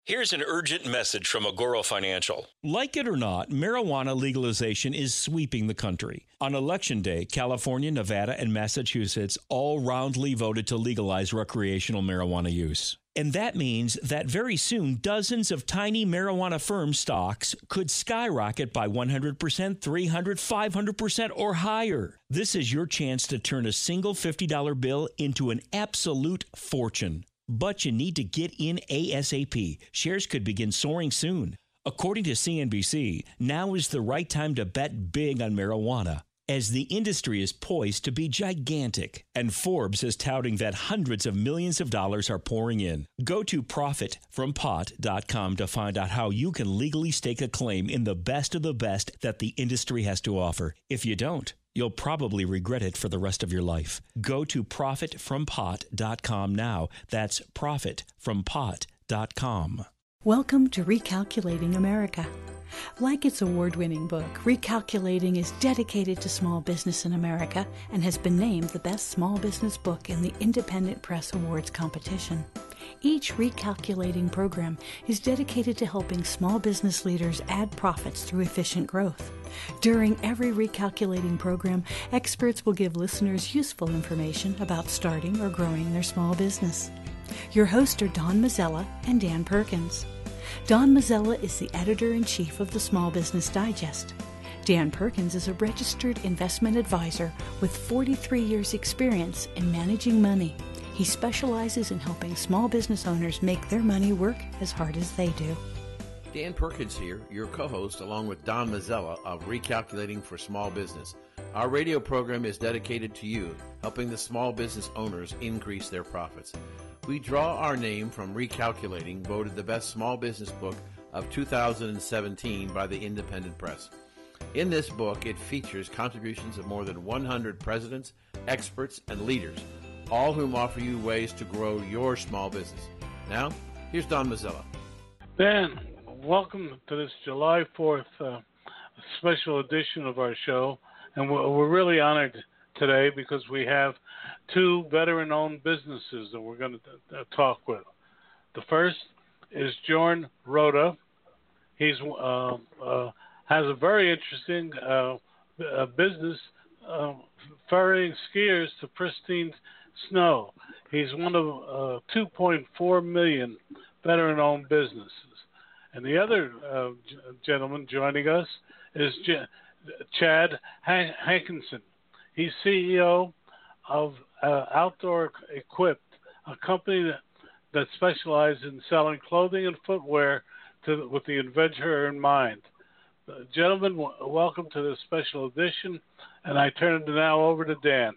Here's an urgent message from Agoro Financial. Like it or not, marijuana legalization is sweeping the country. On Election Day, California, Nevada, and Massachusetts all roundly voted to legalize recreational marijuana use. And that means that very soon, dozens of tiny marijuana firm stocks could skyrocket by 100%, 300%, 500%, or higher. This is your chance to turn a single $50 bill into an absolute fortune. But you need to get in ASAP. Shares could begin soaring soon. According to CNBC, now is the right time to bet big on marijuana, as the industry is poised to be gigantic, and Forbes is touting that hundreds of millions of dollars are pouring in. Go to profitfrompot.com to find out how you can legally stake a claim in the best of the best that the industry has to offer. If you don't, you'll probably regret it for the rest of your life. Go to profitfrompot.com now. That's profitfrompot.com. Welcome to Recalculating America. Like its award-winning book, Recalculating is dedicated to small business in America and has been named the best small business book in the Independent Press Awards competition. Each Recalculating program is dedicated to helping small business leaders add profits through efficient growth. During every Recalculating program, experts will give listeners useful information about starting or growing their small business. Your hosts are Don Mazzella and Dan Perkins. Don Mazzella is the editor-in-chief of the Small Business Digest. Dan Perkins is a registered investment advisor with 43 years' experience in managing money. He specializes in helping small business owners make their money work as hard as they do. Dan Perkins here, your co-host, along with Don Mazzella of Recalculating for Small Business. Our radio program is dedicated to you, helping the small business owners increase their profits. We draw our name from Recalculating, voted the best small business book of 2017 by the Independent Press. In this book, it features contributions of more than 100 presidents, experts, and leaders, all whom offer you ways to grow your small business. Now, here's Don Mazzella. Dan, welcome to this July 4th special edition of our show. And we're really honored today because we have two veteran-owned businesses that we're going to talk with. The first is Jorn Rota. He's has a very interesting business ferrying skiers to pristine snow. He's one of 2.4 million veteran-owned businesses. And the other gentleman joining us is Chad Hankinson. He's CEO of Outdoor Equipped, a company that specializes in selling clothing and footwear with the adventurer in mind. Gentlemen, welcome to this special edition, and I turn it now over to Dan.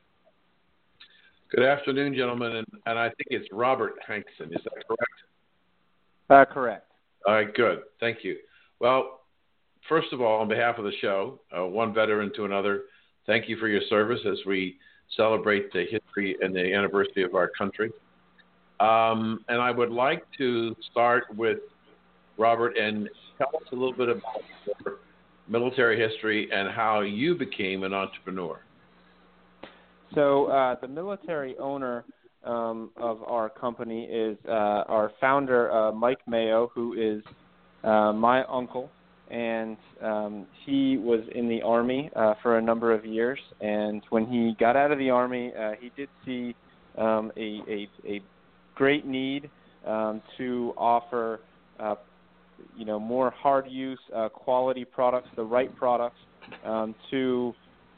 Good afternoon, gentlemen, and I think it's Robert Hankinson. Is that correct? Correct. All right, good. Thank you. Well, first of all, on behalf of the show, one veteran to another, thank you for your service as we celebrate the history and the anniversary of our country. And I would like to start with Robert and tell us a little bit about your military history and how you became an entrepreneur. So the military owner of our company is our founder, Mike Mayo, who is my uncle. And he was in the Army for a number of years. And when he got out of the Army, he did see a great need to offer, more hard use, quality products, the right products to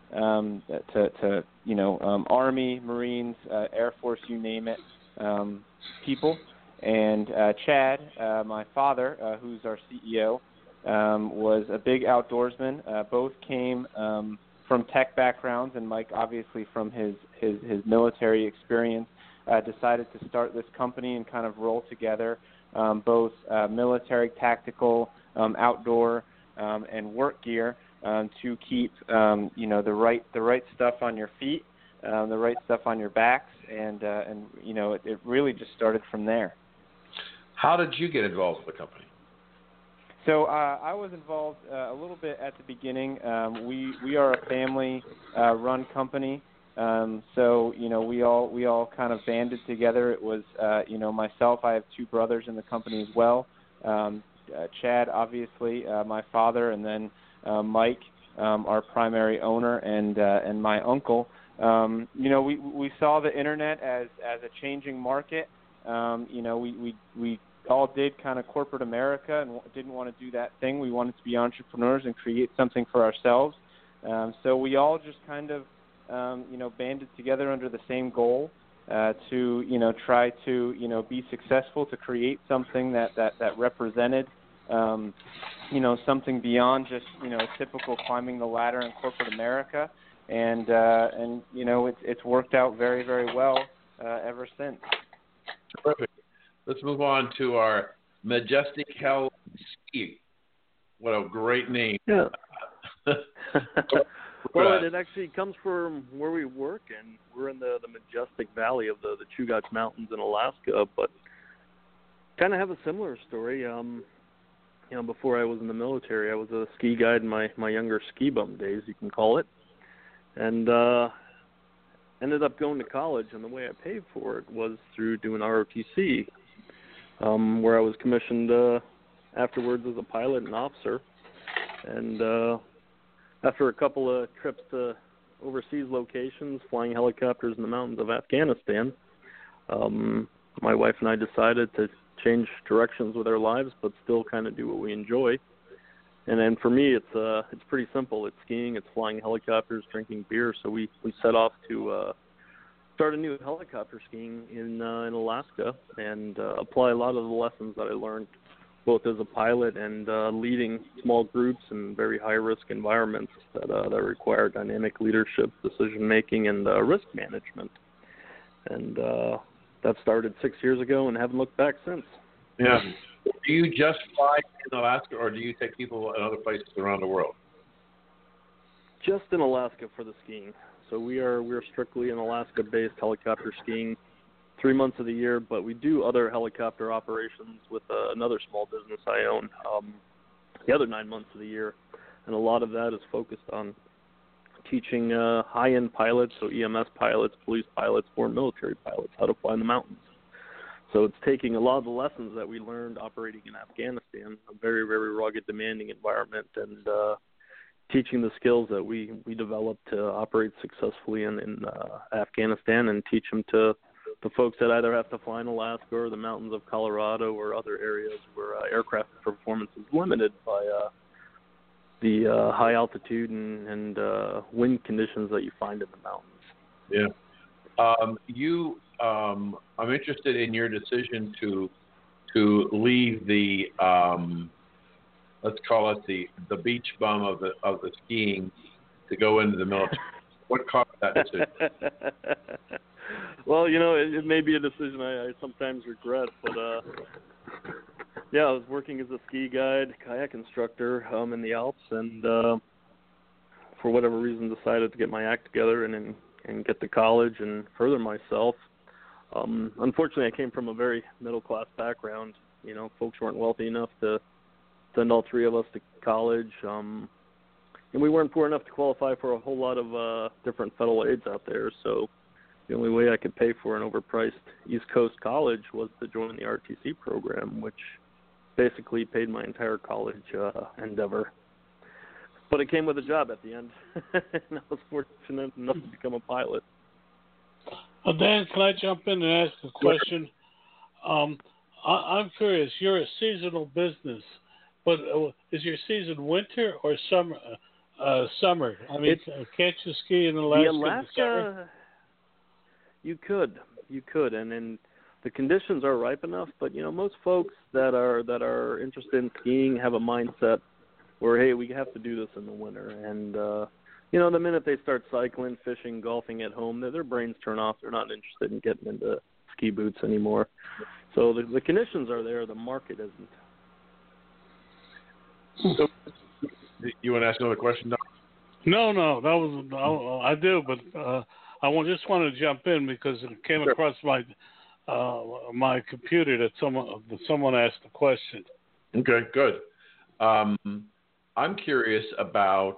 Army, Marines, Air Force, you name it, people. And Chad, my father, who's our CEO, was a big outdoorsman. Both came from tech backgrounds, and Mike, obviously, from his military experience, decided to start this company and kind of roll together both military, tactical, outdoor, and work gear to keep the right stuff on your feet, the right stuff on your backs, and it really just started from there. How did you get involved with the company? So I was involved a little bit at the beginning. We are a family-run company, so we all kind of banded together. It was myself. I have two brothers in the company as well. Chad, obviously, my father, and then Mike, our primary owner, and my uncle. We saw the internet as a changing market. We all did kind of corporate America and didn't want to do that thing. We wanted to be entrepreneurs and create something for ourselves. So we all just kind of, banded together under the same goal to, try to, be successful, to create something that represented, something beyond just, typical climbing the ladder in corporate America. And it's worked out very, very well ever since. Terrific. Let's move on to our Majestic Hell Ski. What a great name. Yeah. Well, it actually comes from where we work, and we're in the majestic valley of the Chugach Mountains in Alaska, but kind of have a similar story. Before I was in the military, I was a ski guide in my younger ski bum days, you can call it, and ended up going to college, and the way I paid for it was through doing ROTC, where I was commissioned afterwards as a pilot and officer. And after a couple of trips to overseas locations, flying helicopters in the mountains of Afghanistan, my wife and I decided to change directions with our lives, but still kind of do what we enjoy. And then for me, it's pretty simple. It's skiing, it's flying helicopters, drinking beer. So we set off to start a new helicopter skiing in Alaska and apply a lot of the lessons that I learned both as a pilot and leading small groups in very high-risk environments that require dynamic leadership, decision-making, and risk management. And that started 6 years ago and haven't looked back since. Yeah. Do you just fly in Alaska, or do you take people in other places around the world? Just in Alaska for the skiing. So we're strictly an Alaska-based helicopter skiing 3 months of the year, but we do other helicopter operations with another small business I own the other 9 months of the year, and a lot of that is focused on teaching high-end pilots, so EMS pilots, police pilots, foreign military pilots, how to fly in the mountains. So it's taking a lot of the lessons that we learned operating in Afghanistan, a very, very rugged, demanding environment, and teaching the skills that we developed to operate successfully in Afghanistan, and teach them to the folks that either have to fly in Alaska or the mountains of Colorado or other areas where aircraft performance is limited by the high altitude and wind conditions that you find in the mountains. Yeah. I'm interested in your decision to leave the let's call it the beach bum of the skiing to go into the military. What caused that decision? Well, it may be a decision I sometimes regret, but yeah, I was working as a ski guide, kayak instructor in the Alps, and for whatever reason decided to get my act together and get to college and further myself. Unfortunately, I came from a very middle-class background. Folks weren't wealthy enough to send all three of us to college, and we weren't poor enough to qualify for a whole lot of different federal aids out there, so the only way I could pay for an overpriced East Coast college was to join the RTC program, which basically paid my entire college endeavor. But it came with a job at the end, and I was fortunate enough to become a pilot. Dan, can I jump in and ask a question? I'm curious. You're a seasonal business, but is your season winter or summer? Summer. I mean, can't you ski in Alaska? In the summer? You could, and the conditions are ripe enough. But most folks that are interested in skiing have a mindset where, hey, we have to do this in the winter, and the minute they start cycling, fishing, golfing at home, their brains turn off. They're not interested in getting into ski boots anymore. So the conditions are there. The market isn't. So, you want to ask another question, Doc? No. That was I do, but I just wanted to jump in because it came across my computer that someone asked a question. Okay, good. I'm curious about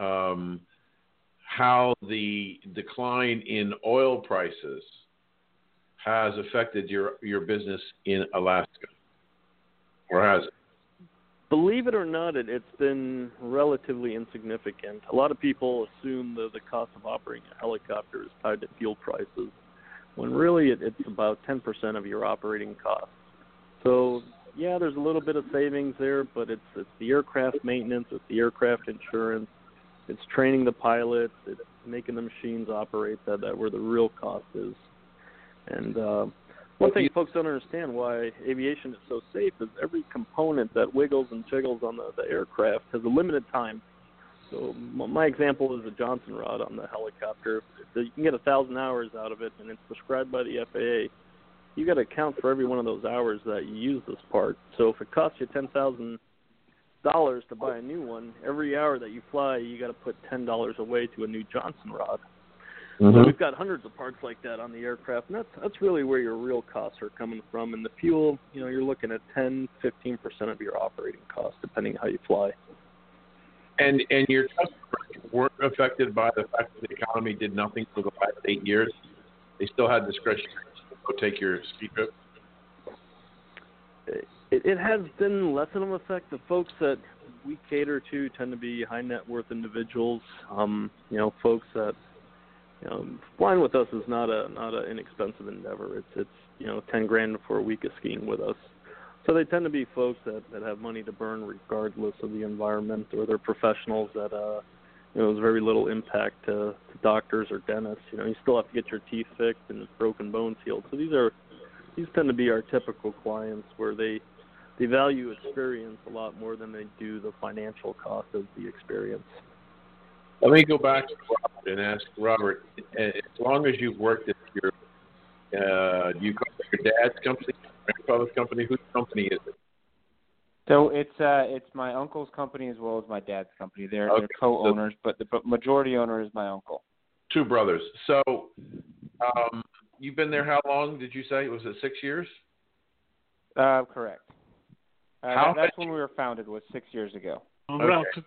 how the decline in oil prices has affected your business in Alaska. or has it? Believe it or not, it's been relatively insignificant. A lot of people assume the cost of operating a helicopter is tied to fuel prices, when really it's about 10% of your operating costs. So, yeah, there's a little bit of savings there, but it's the aircraft maintenance, it's the aircraft insurance, it's training the pilots, it's making the machines operate that where the real cost is. And one thing folks don't understand why aviation is so safe is every component that wiggles and jiggles on the aircraft has a limited time. So my example is the Johnson rod on the helicopter. You can get 1,000 hours out of it, and it's prescribed by the FAA. You got to account for every one of those hours that you use this part. So if it costs you $10,000 to buy a new one, every hour that you fly, you got to put $10 away to a new Johnson rod. Mm-hmm. So we've got hundreds of parts like that on the aircraft, and that's really where your real costs are coming from. And the fuel, you're looking at 10-15% of your operating costs, depending on how you fly. And your customers weren't affected by the fact that the economy did nothing for the last 8 years? They still had discretion to go take your ski trip? It has been less of an effect. The folks that we cater to tend to be high net worth individuals. Folks that flying with us is not an inexpensive endeavor. It's $10,000 for a week of skiing with us. So they tend to be folks that have money to burn regardless of the environment, or they're professionals that there's very little impact to doctors or dentists. You still have to get your teeth fixed and broken bones healed. So these tend to be our typical clients, where they value experience a lot more than they do the financial cost of the experience. Let me go back to Robert and ask Robert, as long as you've worked at do you call it your dad's company, your grandfather's company? Whose company is it? So it's my uncle's company as well as my dad's company. They're co-owners, but the majority owner is my uncle. Two brothers. So you've been there how long, did you say? Was it 6 years? Correct. That's when we were founded, was 6 years ago. Okay.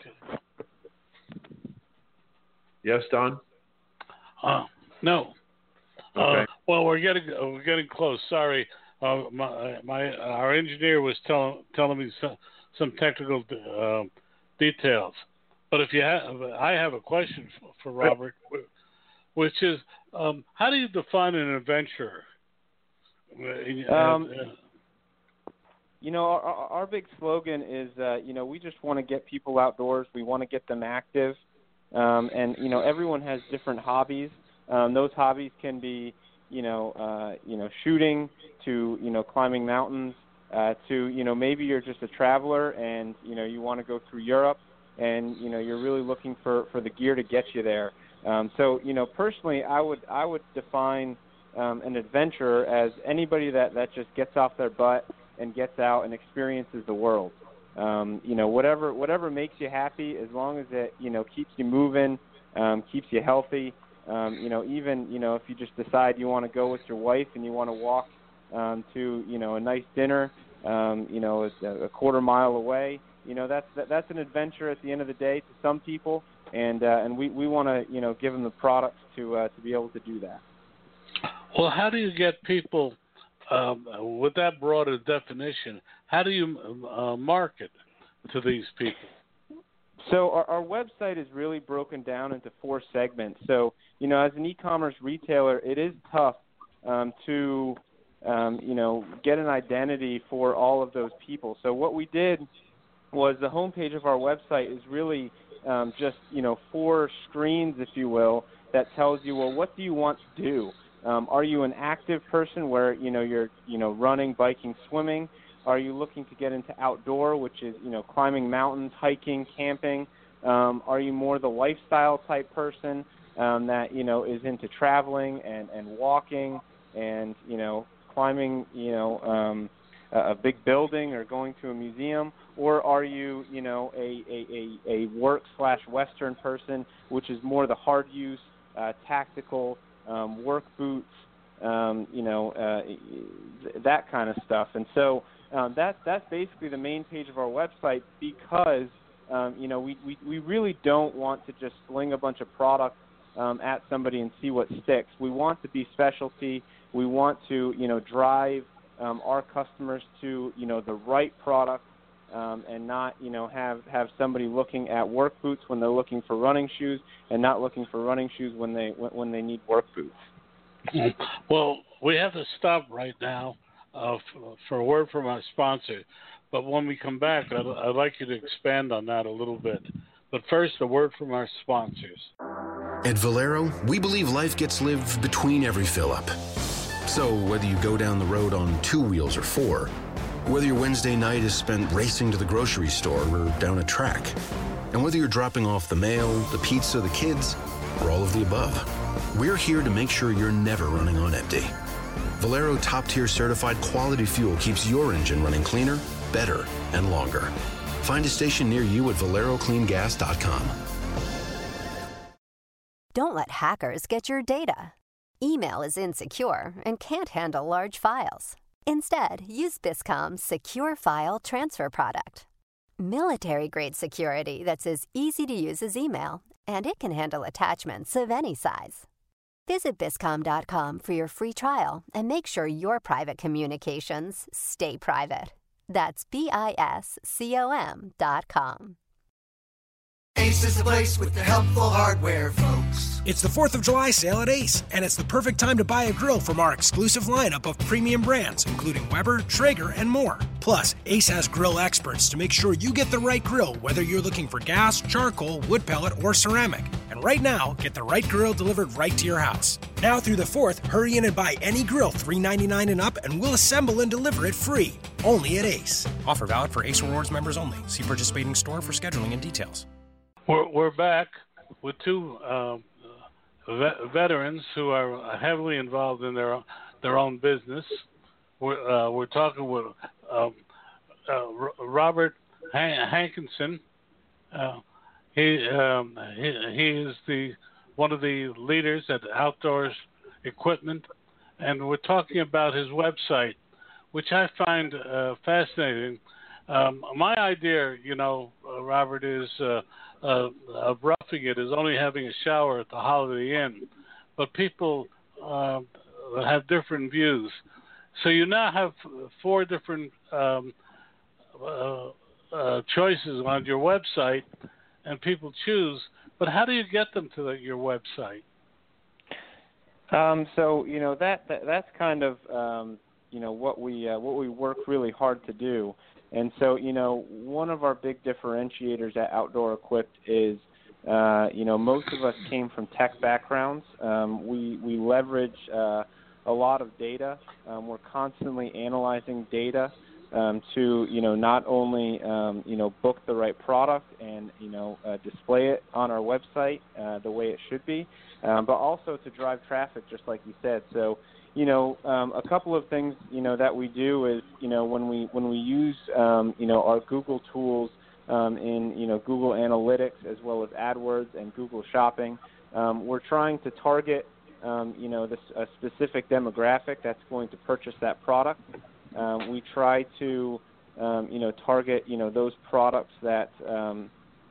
Yes, Don? No. Okay. Well, we're getting close. Sorry, our engineer was telling me some technical details. But I have a question for Robert, which is, how do you define an adventurer? Our big slogan is, we just want to get people outdoors. We want to get them active. And everyone has different hobbies. Those hobbies can be, shooting, to, climbing mountains, to, maybe you're just a traveler and, you want to go through Europe and, you're really looking for the gear to get you there. So, personally, I would define an adventurer as anybody that just gets off their butt and gets out and experiences the world. Whatever makes you happy, as long as it, keeps you moving, keeps you healthy. Even, if you just decide you want to go with your wife and you want to walk to, a nice dinner, a quarter mile away, that's an adventure at the end of the day to some people. And we want to, give them the products to be able to do that. Well, how do you get people, with that broader definition, how do you market to these people? So our website is really broken down into 4 segments. So, as an e-commerce retailer, it is tough to, get an identity for all of those people. So what we did was the homepage of our website is really just, 4 screens, if you will, that tells you, well, what do you want to do? Are you an active person where, you're, running, biking, swimming? Are you looking to get into outdoor, which is, climbing mountains, hiking, camping? Are you more the lifestyle type person that, is into traveling and walking and, climbing, a big building or going to a museum? Or are you, a work/Western person, which is more the hard use, tactical, work boots, that kind of stuff. And so that's basically the main page of our website because, we really don't want to just sling a bunch of products at somebody and see what sticks. We want to be specialty. We want to, drive our customers to, the right product, and not, have somebody looking at work boots when they're looking for running shoes, and not looking for running shoes when they need work boots. Well, we have to stop right now for a word from our sponsor. But when we come back, I'd like you to expand on that a little bit. But first, a word from our sponsors. At Valero, we believe life gets lived between every fill-up. So whether you go down the road on 2 wheels or 4, whether your Wednesday night is spent racing to the grocery store or down a track, and whether you're dropping off the mail, the pizza, the kids, or all of the above, we're here to make sure you're never running on empty. Valero top-tier certified quality fuel keeps your engine running cleaner, better, and longer. Find a station near you at ValeroCleanGas.com. Don't let hackers get your data. Email is insecure and can't handle large files. Instead, use Biscom's Secure File Transfer product. Military-grade security that's as easy to use as email, and it can handle attachments of any size. Visit Biscom.com for your free trial and make sure your private communications stay private. That's BISCOM.com. Ace is the place with the helpful hardware, folks. It's the 4th of July sale at Ace, and it's the perfect time to buy a grill from our exclusive lineup of premium brands, including Weber, Traeger, and more. Plus, Ace has grill experts to make sure you get the right grill, whether you're looking for gas, charcoal, wood pellet, or ceramic. And right now, get the right grill delivered right to your house. Now through the 4th, hurry in and buy any grill $3.99 and up, and we'll assemble and deliver it free. Only at Ace. Offer valid for Ace Rewards members only. See participating store for scheduling and details. We're back with two veterans who are heavily involved in their own business. We're talking with Robert Hankinson. He is one of the leaders at Outdoors Equipment, and we're talking about his website, which I find fascinating. My idea, Robert, is of roughing it is only having a shower at the Holiday Inn, but people have different views. So you now have 4 different choices on your website, and people choose. But how do you get them to your website? So that's kind of what we work really hard to do. And so, one of our big differentiators at Outdoor Equipped is, most of us came from tech backgrounds. We leverage a lot of data. We're constantly analyzing data to, not only, book the right product and, display it on our website the way it should be, but also to drive traffic, just like you said. So, a couple of things, that we do is, when we use, our Google tools in, Google Analytics as well as AdWords and Google Shopping, we're trying to target, a specific demographic that's going to purchase that product. We try to, target, those products that, are,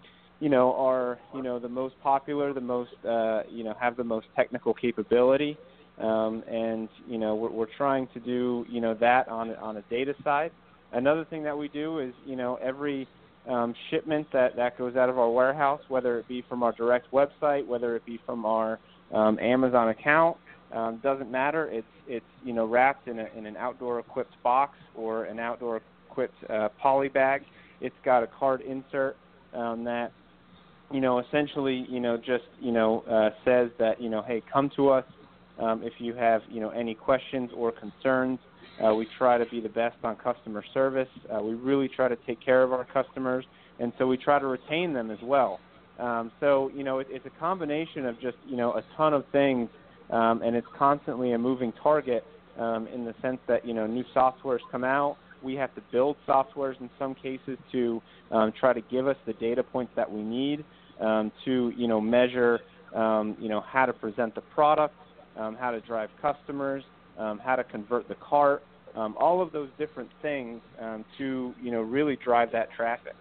the most popular, the most, have the most technical capability. And we're trying to do that on a data side. Another thing that we do is every shipment that goes out of our warehouse, whether it be from our direct website, whether it be from our Amazon account, doesn't matter. It's wrapped in an Outdoor Equipped box or an Outdoor Equipped poly bag. It's got a card insert that essentially just says that hey, come to us. If you have, any questions or concerns, we try to be the best on customer service. We really try to take care of our customers, and so we try to retain them as well. So, it's a combination of just, a ton of things, and it's constantly a moving target in the sense that, new softwares come out. We have to build softwares in some cases to try to give us the data points that we need to, measure, how to present the product, how to drive customers, how to convert the cart, all of those different things to, really drive that traffic.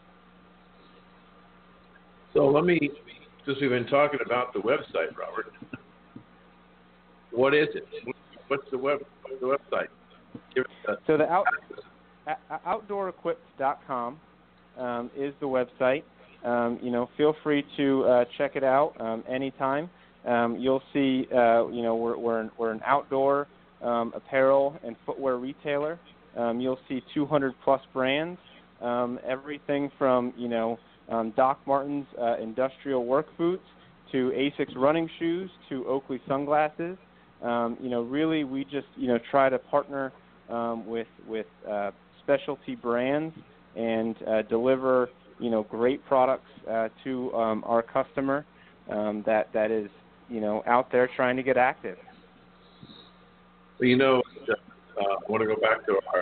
So let me, since we've been talking about the website, Robert, what is it? What's the website? So the outdoorequipped.com is the website. Feel free to check it out anytime. You'll see, we're an outdoor apparel and footwear retailer. You'll see 200 plus brands, everything from Doc Martens industrial work boots to ASICS running shoes to Oakley sunglasses. Really we just try to partner with specialty brands and deliver great products to our customer that is out there trying to get active. Well, I want to go back to our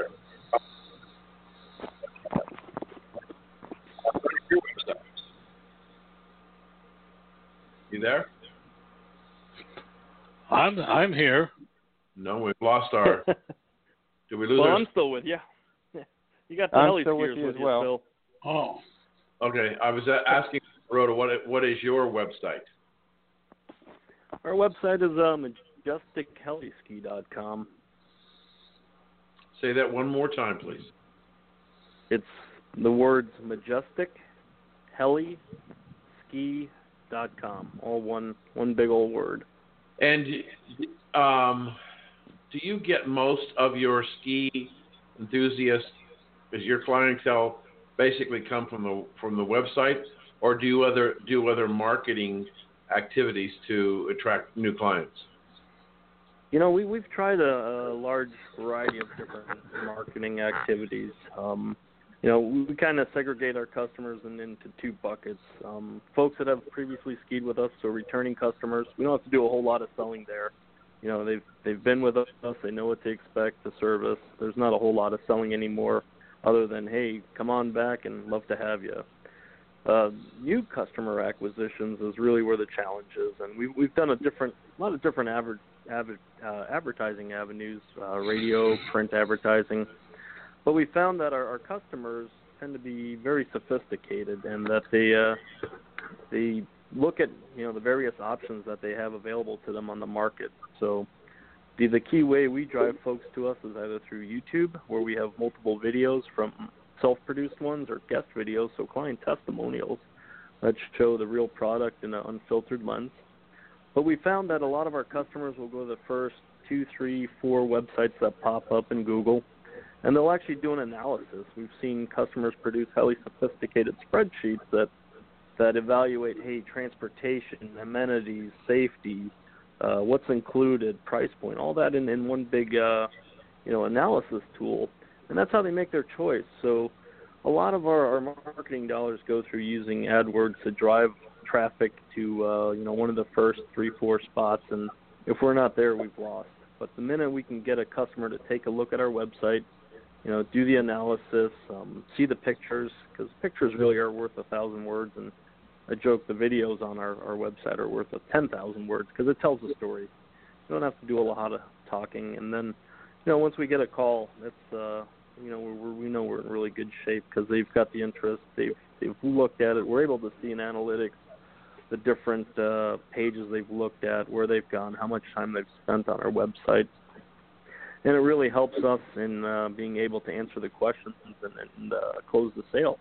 your website. You there? I'm here. No, we've lost our. Did we lose? Well, our... I'm still with you. You got the I'm heli still skiers with you as you, well. Phil. Oh. Okay, I was asking Rhoda, what is your website? Our website is MajesticHeliSki.com. Say that one more time, please. It's the words MajesticHeliSki.com, all one big old word. And do you get most of your ski enthusiasts, does your clientele basically come from the website, or do you do other marketing activities to attract new clients? We've tried a large variety of different marketing activities. We kind of segregate our customers into two buckets. Folks that have previously skied with us, so returning customers. We don't have to do a whole lot of selling there. They've been with us. They know what to expect, the service. There's not a whole lot of selling anymore other than, hey, come on back and love to have you. New customer acquisitions is really where the challenge is, and we've done a lot of different advertising avenues, radio, print advertising. But we found that our customers tend to be very sophisticated, and that they look at the various options that they have available to them on the market. So the key way we drive folks to us is either through YouTube, where we have multiple videos from self-produced ones, or guest videos, so client testimonials that show the real product in an unfiltered lens. But we found that a lot of our customers will go to the first 2, 3, 4 websites that pop up in Google, and they'll actually do an analysis. We've seen customers produce highly sophisticated spreadsheets that evaluate, hey, transportation, amenities, safety, what's included, price point, all that in one big analysis tool. And that's how they make their choice. So a lot of our marketing dollars go through using AdWords to drive traffic to one of the first 3, 4 spots. And if we're not there, we've lost. But the minute we can get a customer to take a look at our website, do the analysis, see the pictures, because pictures really are worth 1,000 words. And I joke the videos on our website are worth 10,000 words because it tells a story. You don't have to do a lot of talking. And then, once we get a call, it's we know we're in really good shape because they've got the interest. They've looked at it. We're able to see in analytics the different pages they've looked at, where they've gone, how much time they've spent on our website. And it really helps us in being able to answer the questions and close the sale.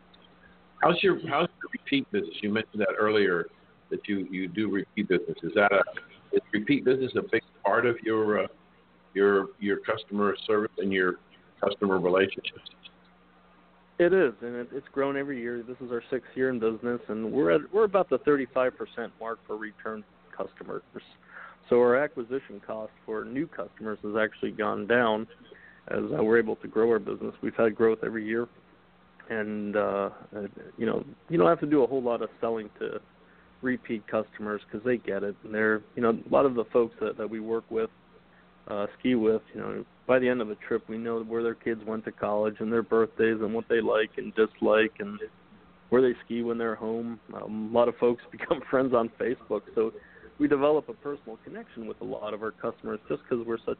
How's your repeat business? You mentioned that earlier, that you do repeat business. Is repeat business a big part of your customer service and your customer relationships? It is, and it's grown every year. This is our 6th year in business, and we're about the 35% mark for return customers. So our acquisition cost for new customers has actually gone down as we're able to grow our business. We've had growth every year, and you don't have to do a whole lot of selling to repeat customers because they get it. And they're a lot of the folks that we work with, ski with, by the end of the trip, we know where their kids went to college and their birthdays and what they like and dislike and where they ski when they're home. A lot of folks become friends on Facebook, so we develop a personal connection with a lot of our customers just because we're such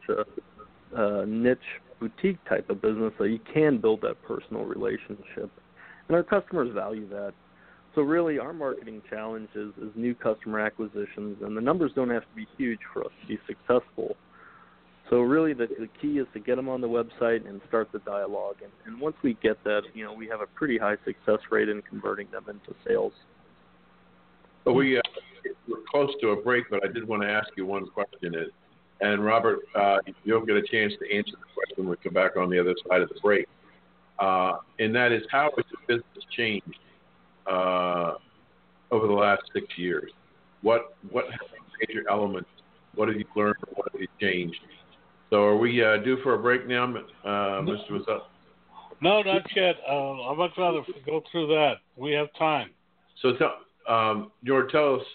a niche boutique type of business that you can build that personal relationship. And our customers value that. So really our marketing challenge is new customer acquisitions, and the numbers don't have to be huge for us to be successful. So really the key is to get them on the website and start the dialogue. And once we get that, we have a pretty high success rate in converting them into sales. Well, we're close to a break, but I did want to ask you one question. And Robert, you'll get a chance to answer the question when we come back on the other side of the break. And that is, how has the business changed over the last 6 years? What have been major elements? What have you learned? What have you changed? So are we due for a break now, Mr. Mazzella? No, not yet. I'd much rather go through that. We have time. So George, tell us,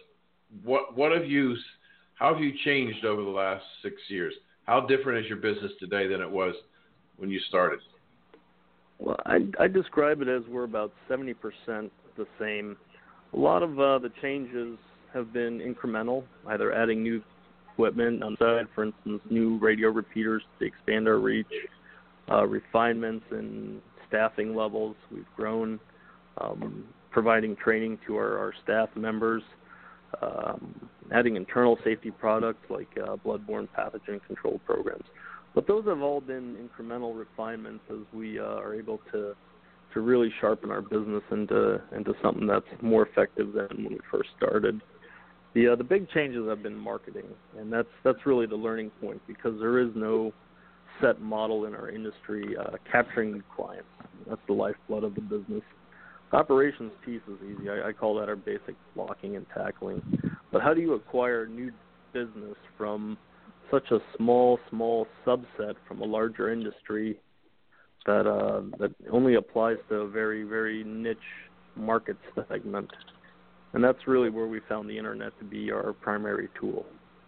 how have you changed over the last 6 years? How different is your business today than it was when you started? Well, I describe it as we're about 70% the same. A lot of the changes have been incremental, either adding new equipment on the side, for instance, new radio repeaters to expand our reach, refinements in staffing levels. We've grown, providing training to our staff members, adding internal safety products like bloodborne pathogen control programs. But those have all been incremental refinements as we are able to really sharpen our business into something that's more effective than when we first started. The big changes have been marketing, and that's really the learning point, because there is no set model in our industry. Capturing new clients, that's the lifeblood of the business. The operations piece is easy. I call that our basic blocking and tackling. But how do you acquire new business from such a small subset from a larger industry that only applies to a very, very niche market segment? And that's really where we found the internet to be our primary tool.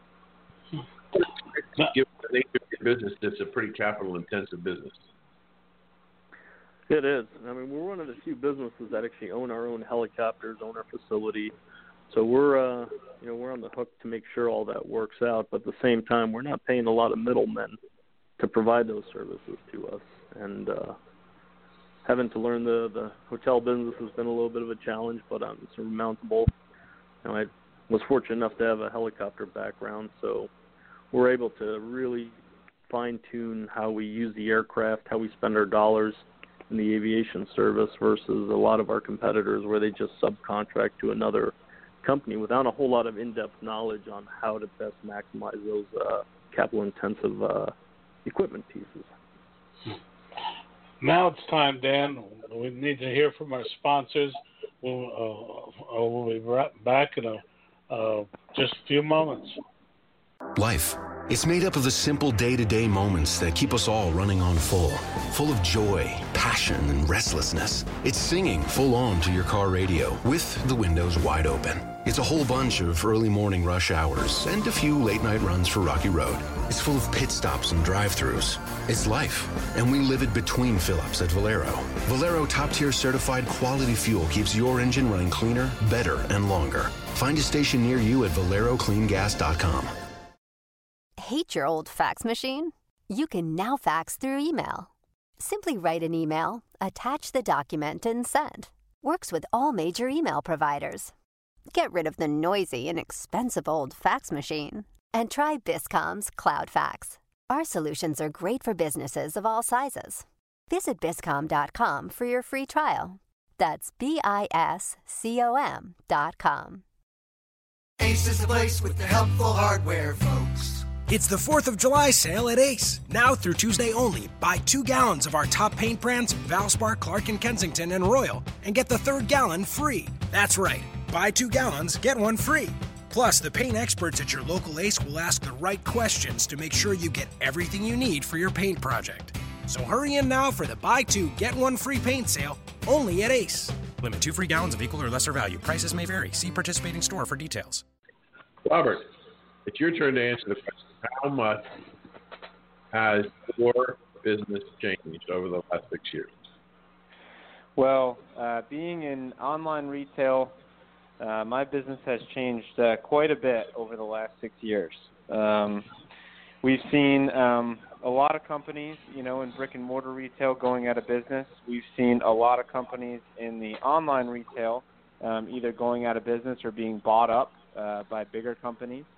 Given the nature of your business, it's a pretty capital-intensive business. It is. I mean, we're one of the few businesses that actually own our own helicopters, own our facility. So we're on the hook to make sure all that works out. But at the same time, we're not paying a lot of middlemen to provide those services to us. And having to learn the hotel business has been a little bit of a challenge, but I'm surmountable. I was fortunate enough to have a helicopter background, so we're able to really fine-tune how we use the aircraft, how we spend our dollars in the aviation service versus a lot of our competitors where they just subcontract to another company without a whole lot of in-depth knowledge on how to best maximize those capital-intensive equipment pieces. Now it's time, Dan. We need to hear from our sponsors. We'll be right back in just a few moments. Life. It's made up of the simple day-to-day moments that keep us all running on full of joy, passion, and restlessness. It's singing full on to your car radio with the windows wide open. It's a whole bunch of early morning rush hours and a few late night runs for Rocky Road. It's full of pit stops and drive-thrus. It's life, and we live it between fill-ups at Valero. Valero top-tier certified quality fuel keeps your engine running cleaner, better, and longer. Find a station near you at ValeroCleanGas.com. Hate your old fax machine? You can now fax through email. Simply write an email, attach the document, and send. Works with all major email providers. Get rid of the noisy and expensive old fax machine and try Biscom's Cloud Fax. Our solutions are great for businesses of all sizes. Visit Biscom.com for your free trial. That's BISCOM.com. Ace is the place with the helpful hardware, folks. It's the 4th of July sale at Ace. Now through Tuesday only, buy 2 gallons of our top paint brands, Valspar, Clark & Kensington, and Royal, and get the 3rd gallon free. That's right. Buy 2 gallons, get 1 free. Plus, the paint experts at your local Ace will ask the right questions to make sure you get everything you need for your paint project. So hurry in now for the buy 2, get 1 free paint sale, only at Ace. Limit 2 free gallons of equal or lesser value. Prices may vary. See participating store for details. Robert, it's your turn to answer the question. How much has your business changed over the last 6 years? Well, being in online retail, my business has changed quite a bit over the last 6 years. We've seen a lot of companies, in brick and mortar retail going out of business. We've seen a lot of companies in the online retail either going out of business or being bought up by bigger companies.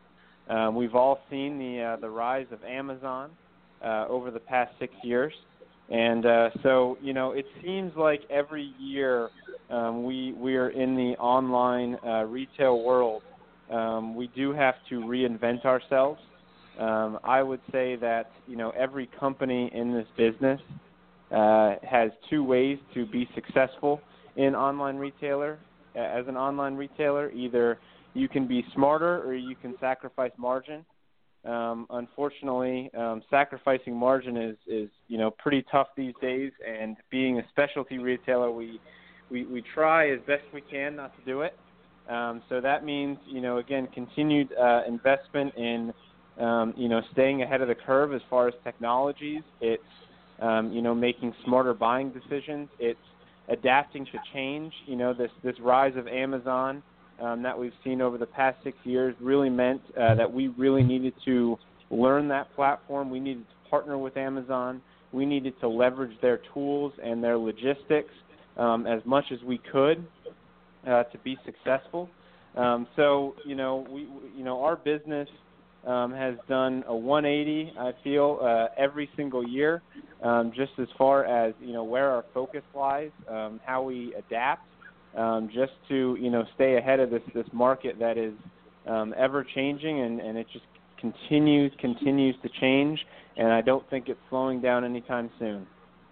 We've all seen the rise of Amazon over the past 6 years. And so, it seems like every year we are in the online retail world. We do have to reinvent ourselves. I would say that, every company in this business has two ways to be successful in online retailer. As an online retailer, either you can be smarter or you can sacrifice margin. Unfortunately, sacrificing margin is pretty tough these days, and being a specialty retailer, we try as best we can not to do it. So that means, again, continued investment in, staying ahead of the curve as far as technologies. It's, making smarter buying decisions. It's adapting to change. This rise of Amazon that we've seen over the past 6 years really meant that we really needed to learn that platform. We needed to partner with Amazon. We needed to leverage their tools and their logistics as much as we could to be successful. So, our business has done a 180, I feel, every single year, just as far as, where our focus lies, how we adapt, just to, stay ahead of this market that is ever changing, and it just continues to change, and I don't think it's slowing down anytime soon.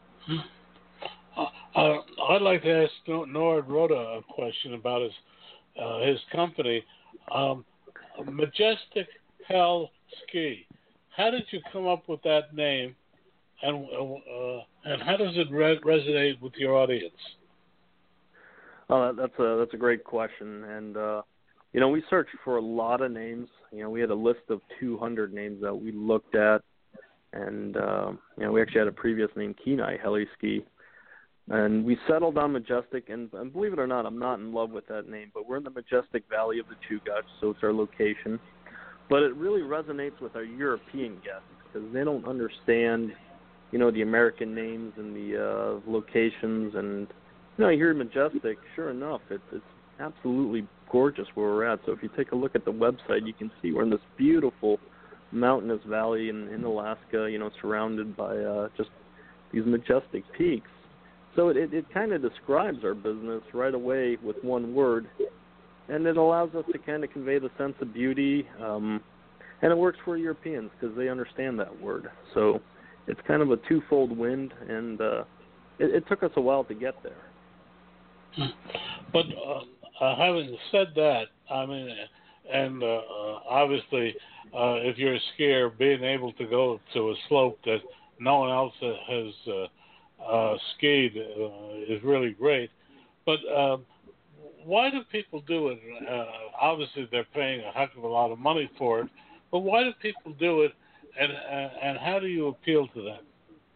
I'd like to ask Nord Rhoda a question about his company, Majestic Hell Ski. How did you come up with that name, and how does it resonate with your audience? That's a great question, and we searched for a lot of names. We had a list of 200 names that we looked at, and we actually had a previous name, Kenai Heli Ski, and we settled on Majestic. And believe it or not, I'm not in love with that name, but we're in the Majestic Valley of the Chugach, so it's our location. But it really resonates with our European guests because they don't understand, the American names and the locations. And, you hear Majestic, sure enough, it's absolutely gorgeous where we're at. So if you take a look at the website, you can see we're in this beautiful mountainous valley in Alaska, surrounded by just these majestic peaks. So it kind of describes our business right away with one word. And it allows us to kind of convey the sense of beauty, and it works for Europeans because they understand that word. So it's kind of a twofold win, and it took us a while to get there. But having said that, I mean, and obviously, if you're a skier, being able to go to a slope that no one else has skied is really great. But why do people do it? Obviously, they're paying a heck of a lot of money for it, but why do people do it, and how do you appeal to them?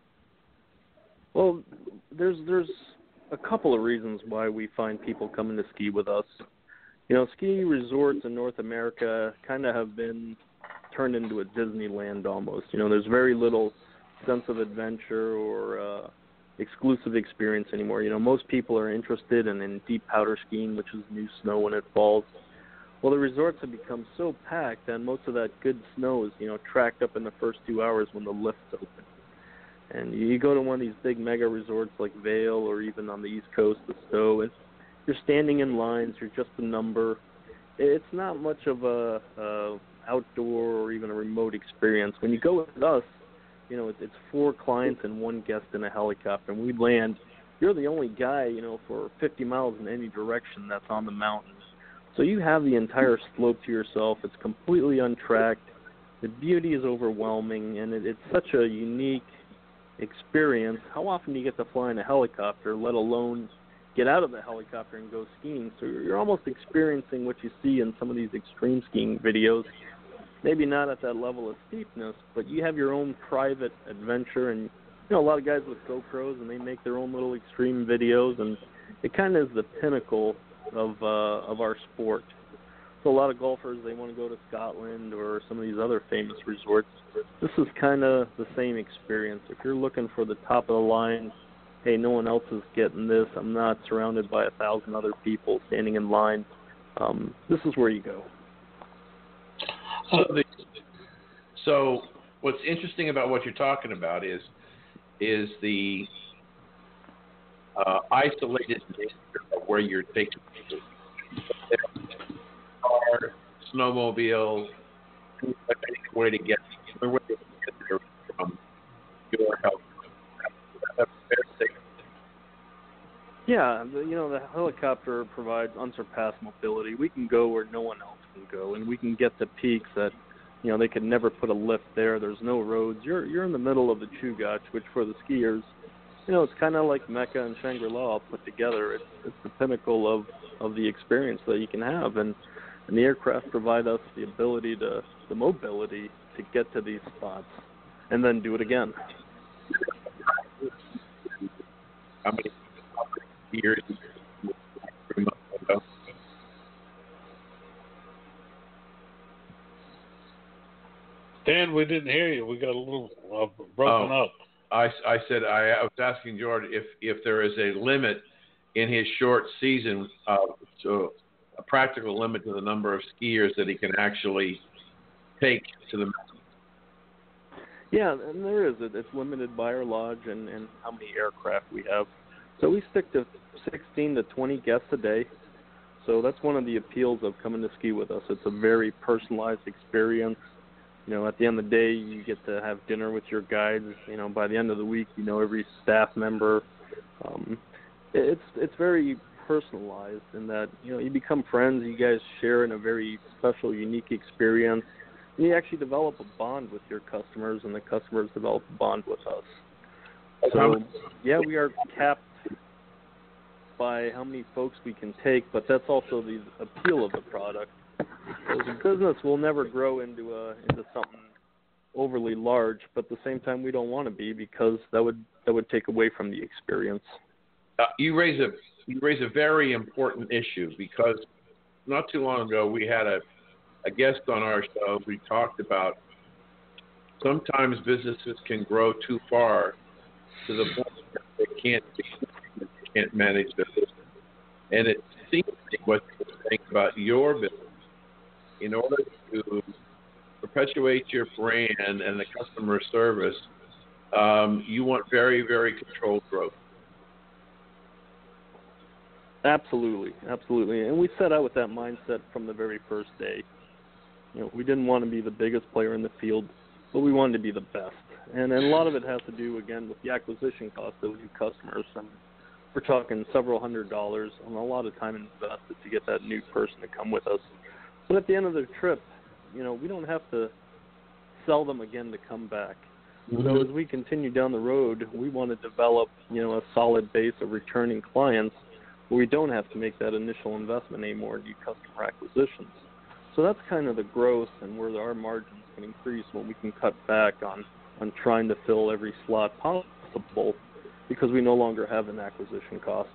Well, there's a couple of reasons why we find people coming to ski with us. Ski resorts in North America kind of have been turned into a Disneyland almost. There's very little sense of adventure or exclusive experience anymore. Most people are interested in deep powder skiing, which is new snow when it falls. Well, the resorts have become so packed that most of that good snow is, tracked up in the first 2 hours when the lifts open. And you go to one of these big mega resorts like Vail or even on the East Coast, the Stowe, and you're standing in lines, you're just a number. It's not much of a outdoor or even a remote experience. When you go with us, it's 4 clients and 1 guest in a helicopter, and we land. You're the only guy, for 50 miles in any direction that's on the mountain. So you have the entire slope to yourself. It's completely untracked. The beauty is overwhelming, and it's such a unique experience. How often do you get to fly in a helicopter, let alone get out of the helicopter and go skiing? So you're almost experiencing what you see in some of these extreme skiing videos. Maybe not at that level of steepness, but you have your own private adventure. And a lot of guys with GoPros, and they make their own little extreme videos, and it kind of is the pinnacle of our sport. So a lot of golfers, they want to go to Scotland or some of these other famous resorts. This is kind of the same experience. If you're looking for the top of the line, hey, no one else is getting this, I'm not surrounded by 1,000 other people standing in line, this is where you go. So what's interesting about what you're talking about is the isolated nature of where you're taking car, snowmobile, way to get there from your health. Yeah, the helicopter provides unsurpassed mobility. We can go where no one else can go, and we can get to peaks that, they could never put a lift there. There's no roads. You're in the middle of the Chugach, which for the skiers, it's kind of like Mecca and Shangri-La all put together. It's the pinnacle of the experience that you can have, and the aircraft provide us the ability the mobility to get to these spots and then do it again. How many years? Dan, we didn't hear you. We got a little broken up. I said I was asking George if there is a limit in his short season, so a practical limit to the number of skiers that he can actually take to the mountain. Yeah, and there is. It's limited by our lodge and how many aircraft we have. So we stick to 16 to 20 guests a day. So that's one of the appeals of coming to ski with us. It's a very personalized experience. At the end of the day, you get to have dinner with your guides. By the end of the week, every staff member. It's very personalized in that, you become friends. You guys share in a very special, unique experience. And you actually develop a bond with your customers, and the customers develop a bond with us. So, yeah, we are capped by how many folks we can take, but that's also the appeal of the product. As a business, we'll never grow into something overly large, but at the same time, we don't want to be, because that would take away from the experience. You raise a very important issue, because not too long ago we had a guest on our show. We talked about sometimes businesses can grow too far to the point that they can't manage their business, and it seems like what you're saying about your business. In order to perpetuate your brand and the customer service, you want very, very controlled growth. Absolutely. And we set out with that mindset from the very first day. We didn't want to be the biggest player in the field, but we wanted to be the best. And a lot of it has to do, again, with the acquisition cost of new customers. And we're talking several $100s and a lot of time invested to get that new person to come with us. But at the end of the trip, we don't have to sell them again to come back. Mm-hmm. So as we continue down the road, we want to develop, a solid base of returning clients where we don't have to make that initial investment anymore in new customer acquisitions. So that's kind of the growth and where our margins can increase when we can cut back on trying to fill every slot possible, because we no longer have an acquisition cost.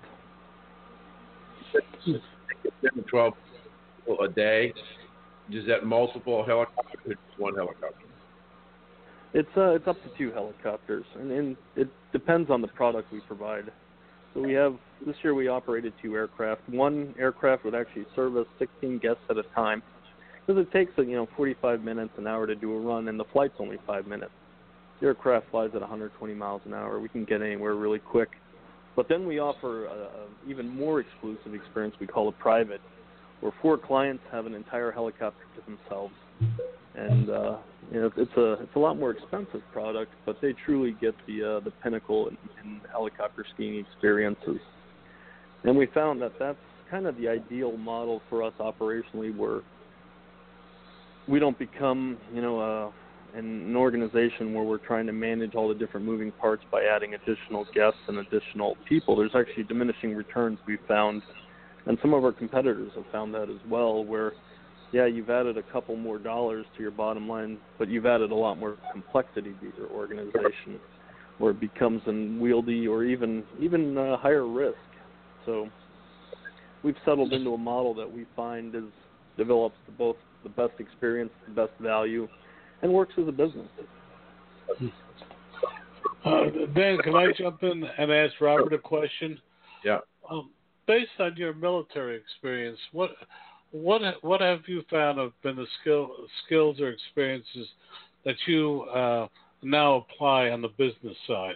10 to 12 a day. Is that multiple helicopters or just one helicopter? It's up to 2 helicopters, and it depends on the product we provide. So this year we operated 2 aircraft. One aircraft would actually service 16 guests at a time, because it takes 45 minutes, an hour to do a run, and the flight's only 5 minutes. The aircraft flies at 120 miles an hour. We can get anywhere really quick. But then we offer an even more exclusive experience we call a private, where 4 clients have an entire helicopter to themselves. And it's a lot more expensive product, but they truly get the pinnacle in helicopter skiing experiences. And we found that that's kind of the ideal model for us operationally, where we don't become an organization where we're trying to manage all the different moving parts by adding additional guests and additional people. There's actually diminishing returns we've found. And some of our competitors have found that as well, where, you've added a couple more dollars to your bottom line, but you've added a lot more complexity to your organization, where it becomes unwieldy or even higher risk. So we've settled into a model that we find develops both the best experience, the best value, and works as a business. Dan, can I jump in and ask Robert a question? Yeah. Based on your military experience, what have you found have been the skills or experiences that you now apply on the business side?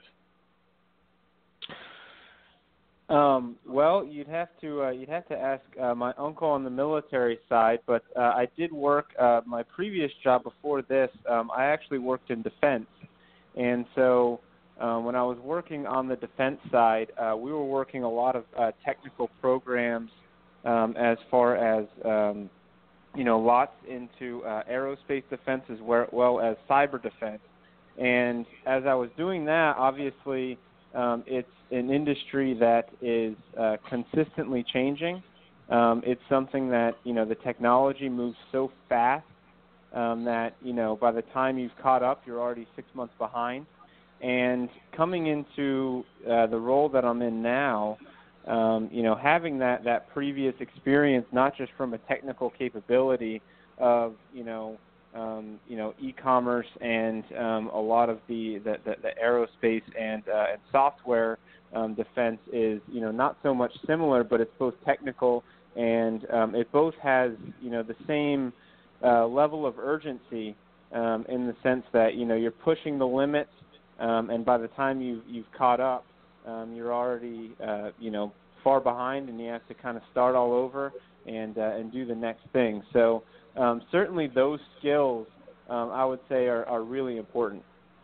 Well, you'd have to ask my uncle on the military side, but I did work my previous job before this. I actually worked in defense, and so when I was working on the defense side, we were working a lot of technical programs as far as lots into aerospace defense as well as cyber defense. And as I was doing that, obviously it's an industry that is consistently changing. It's something that, the technology moves so fast that, by the time you've caught up, you're already 6 months behind. And coming into the role that I'm in now, having that previous experience, not just from a technical capability of, e-commerce and a lot of the aerospace and software defense is, not so much similar, but it's both technical and it both has, the same level of urgency in the sense that, you're pushing the limits and by the time you've caught up, you're already, far behind and you have to kind of start all over and do the next thing. So certainly those skills, I would say, are really important.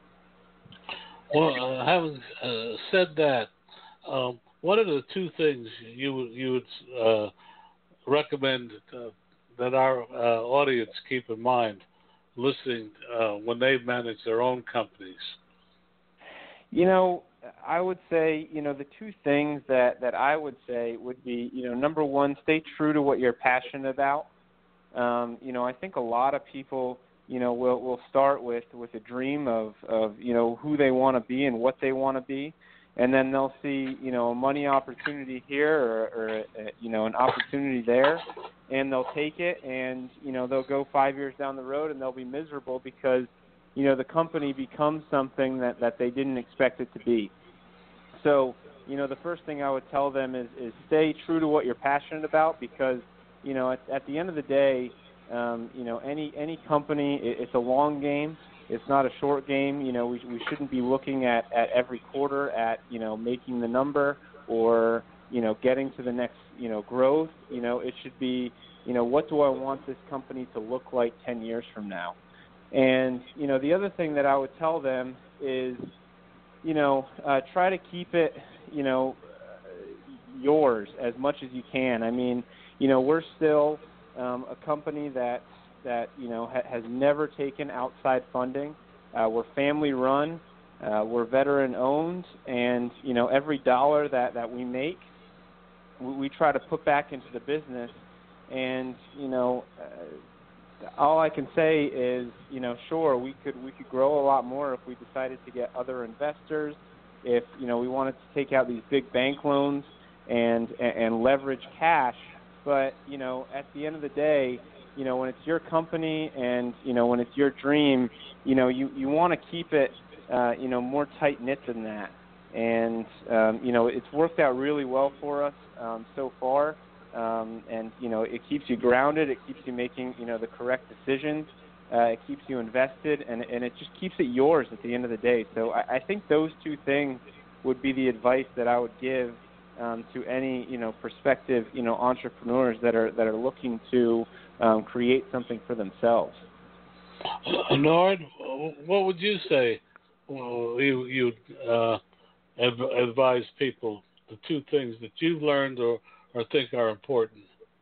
Well, having said that, what are the two things you would recommend that our audience keep in mind listening when they manage their own companies? I would say, the two things that I would say would be, number one, stay true to what you're passionate about. I think a lot of people, will start with a dream of who they want to be and what they want to be. And then they'll see, a money opportunity here or an opportunity there, and they'll take it and, they'll go 5 years down the road and they'll be miserable because, the company becomes something that they didn't expect it to be. So, the first thing I would tell them is stay true to what you're passionate about because, at the end of the day, any company, it's a long game. It's not a short game. We shouldn't be looking at every quarter at, making the number or, getting to the next, growth. It should be, what do I want this company to look like 10 years from now? And, the other thing that I would tell them is, try to keep it, yours as much as you can. I mean, we're still a company that has never taken outside funding. We're family run. We're veteran owned. And, every dollar that we make, we try to put back into the business. And, all I can say is, sure, we could grow a lot more if we decided to get other investors, if, we wanted to take out these big bank loans and leverage cash. But, at the end of the day, when it's your company and, when it's your dream, you want to keep it, more tight-knit than that. And, it's worked out really well for us so far. And, it keeps you grounded. It keeps you making, the correct decisions. It keeps you invested, and it just keeps it yours at the end of the day. So I think those two things would be the advice that I would give to any, prospective, entrepreneurs that are looking to create something for themselves. Nord, what would you say you'd advise people, the two things that you've learned or think are important?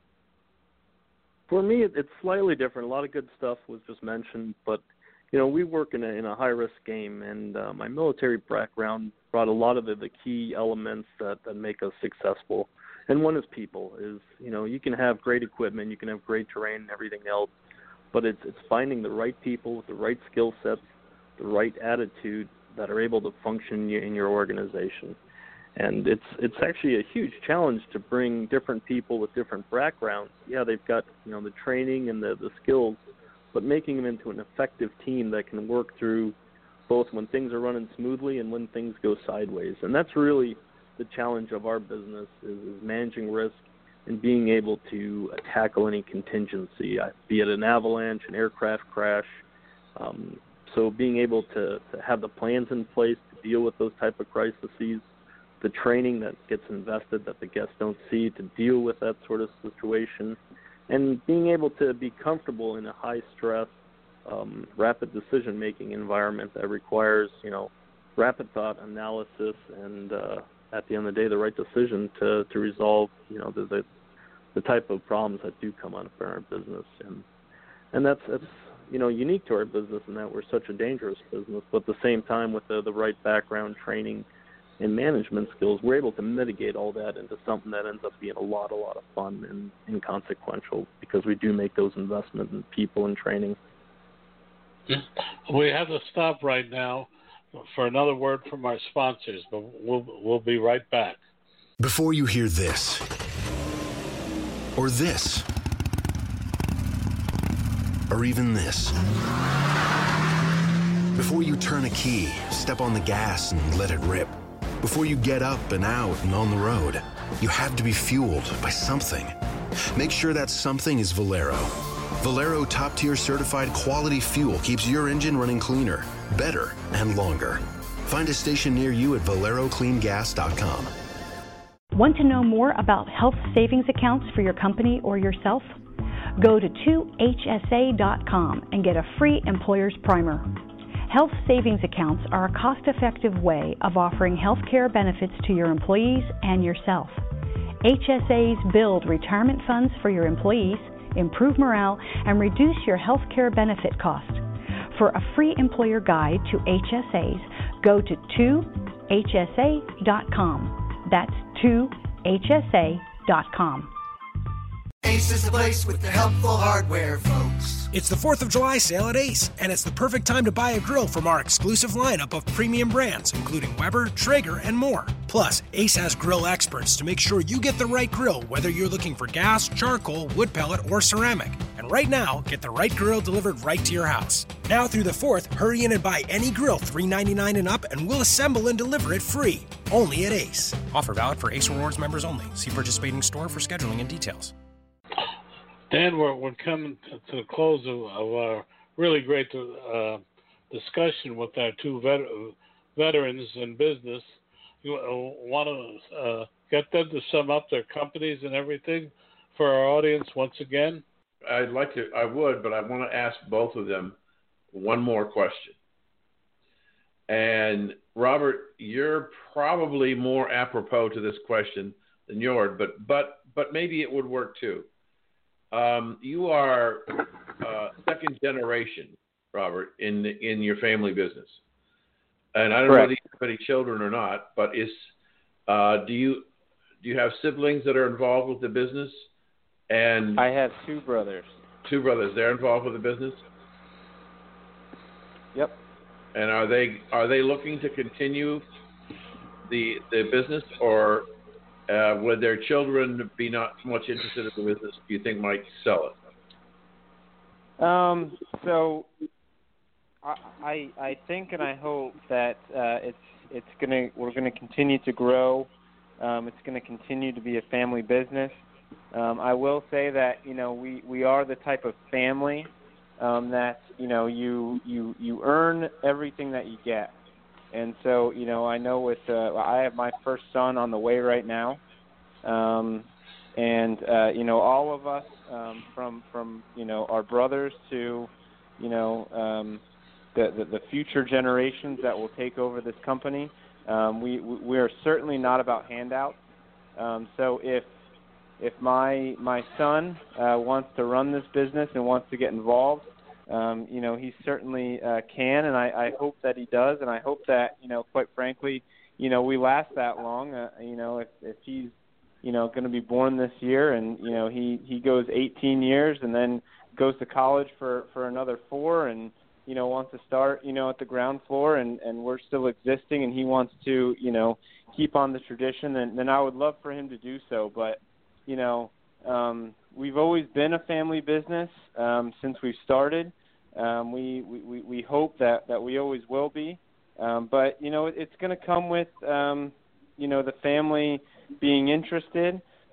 For me, it's slightly different. A lot of good stuff was just mentioned, but we work in a high-risk game, and my military background brought a lot of the key elements that make us successful. And one is people. You can have great equipment, you can have great terrain and everything else, but it's finding the right people with the right skill sets, the right attitude that are able to function in your organization. And it's actually a huge challenge to bring different people with different backgrounds. Yeah, they've got the training and the skills, but making them into an effective team that can work through both when things are running smoothly and when things go sideways. And that's really the challenge of our business is managing risk, and being able to tackle any contingency, be it an avalanche, an aircraft crash. So being able to have the plans in place to deal with those type of crises, the training that gets invested that the guests don't see to deal with that sort of situation, and being able to be comfortable in a high-stress, rapid decision-making environment that requires, rapid thought, analysis, and at the end of the day, the right decision to resolve, the type of problems that do come up in our business. And that's unique to our business in that we're such a dangerous business, but at the same time, with the right background, training, and management skills, we're able to mitigate all that into something that ends up being a lot of fun and inconsequential, because we do make those investments in people and training. We have to stop right now for another word from our sponsors, but we'll be right back. Before you hear this, or this, or even this, before you turn a key, step on the gas and let it rip, before you get up and out and on the road, you have to be fueled by something. Make sure that something is Valero. Valero top-tier certified quality fuel keeps your engine running cleaner, better, and longer. Find a station near you at ValeroCleanGas.com. Want to know more about health savings accounts for your company or yourself? Go to 2hsa.com and get a free employer's primer. Health savings accounts are a cost-effective way of offering health care benefits to your employees and yourself. HSAs build retirement funds for your employees, improve morale, and reduce your health care benefit cost. For a free employer guide to HSAs, go to 2hsa.com. That's 2hsa.com. Ace is the place with the helpful hardware, folks. It's the 4th of July sale at Ace, and it's the perfect time to buy a grill from our exclusive lineup of premium brands, including Weber, Traeger, and more. Plus, Ace has grill experts to make sure you get the right grill, whether you're looking for gas, charcoal, wood pellet, or ceramic. And right now, get the right grill delivered right to your house. Now through the 4th, hurry in and buy any grill $3.99 and up, and we'll assemble and deliver it free. Only at Ace. Offer valid for Ace Rewards members only. See participating store for scheduling and details. Dan, we're coming to the close of our really great discussion with our two veterans in business. You want to get them to sum up their companies and everything for our audience once again? I would, but I want to ask both of them one more question. And Robert, you're probably more apropos to this question than yours, but maybe it would work too. You are second generation, Robert, in your family business, and I don't know whether you have any children or not. But do you have siblings that are involved with the business? And I have two brothers. Two brothers. They're involved with the business. Yep. And are they looking to continue the business, or would their children be not much interested in the business, do you think might sell it? So I think and I hope that we're gonna continue to grow. It's gonna continue to be a family business. I will say that we are the type of family that you earn everything that you get. And so, I know with I have my first son on the way right now, and all of us, from our brothers to the future generations that will take over this company, we are certainly not about handouts. So if my son wants to run this business and wants to get involved, he certainly can, and I hope that he does, and I hope that, quite frankly, we last that long. If he's, going to be born this year and, he goes 18 years and then goes to college for another 4 and, wants to start, at the ground floor and we're still existing and he wants to, keep on the tradition, then I would love for him to do so. But, we've always been a family business since we've started. We hope that we always will be. But, it's going to come with, the family being interested.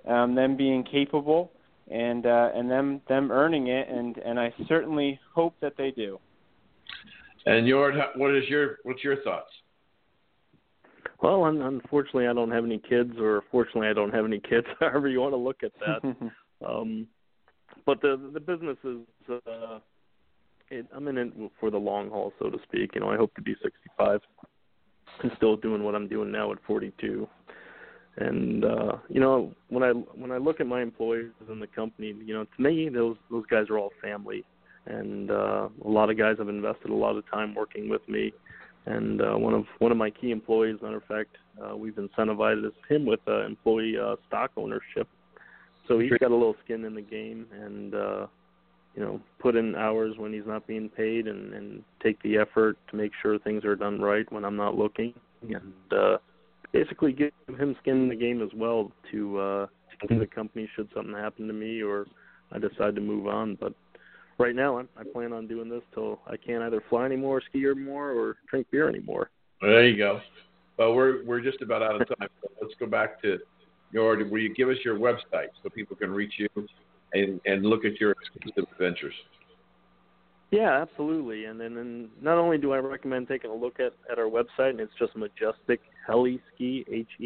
them being capable, and them earning it, and I certainly hope that they do. And what's your thoughts? Well, unfortunately, I don't have any kids, or fortunately, I don't have any kids. However you want to look at that. But the business is, I'm in it for the long haul, so to speak. I hope to be 65 and still doing what I'm doing now at 42. And when I look at my employees in the company, to me those guys are all family, and a lot of guys have invested a lot of time working with me. And one of my key employees, matter of fact, we've incentivized him with employee stock ownership. So he's got a little skin in the game, and put in hours when he's not being paid, and take the effort to make sure things are done right when I'm not looking, and basically give him skin in the game as well to keep the company should something happen to me or I decide to move on. But right now, I plan on doing this till I can't either fly anymore, ski anymore, or drink beer anymore. There you go. Well, we're just about out of time. So let's go back to will you give us your website so people can reach you and look at your exclusive adventures? Yeah, absolutely. And then not only do I recommend taking a look at our website, and it's just Majestic Heliski,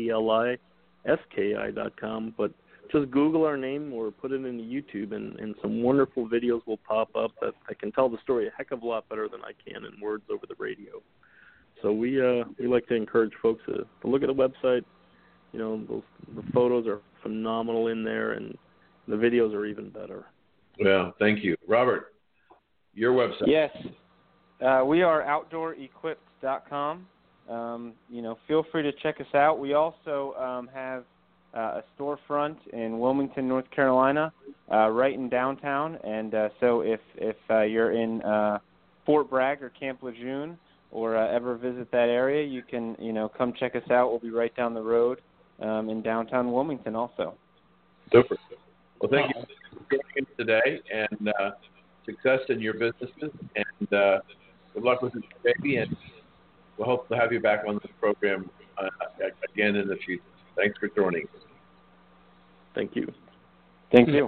HELISKI.com, but just Google our name or put it into YouTube, and some wonderful videos will pop up that can tell the story a heck of a lot better than I can in words over the radio. So we like to encourage folks to look at the website. The photos are phenomenal in there, and the videos are even better. Well, thank you. Robert, your website. Yes. We are OutdoorEquipped.com. Feel free to check us out. We also have a storefront in Wilmington, North Carolina, right in downtown. And so if you're in Fort Bragg or Camp Lejeune or ever visit that area, you can come check us out. We'll be right down the road in downtown Wilmington also. Super. Well, thank you for joining us today, and success in your businesses, and good luck with your baby, and we'll hope to have you back on this program again in the future. Thanks for joining us. Thank you. Thank you.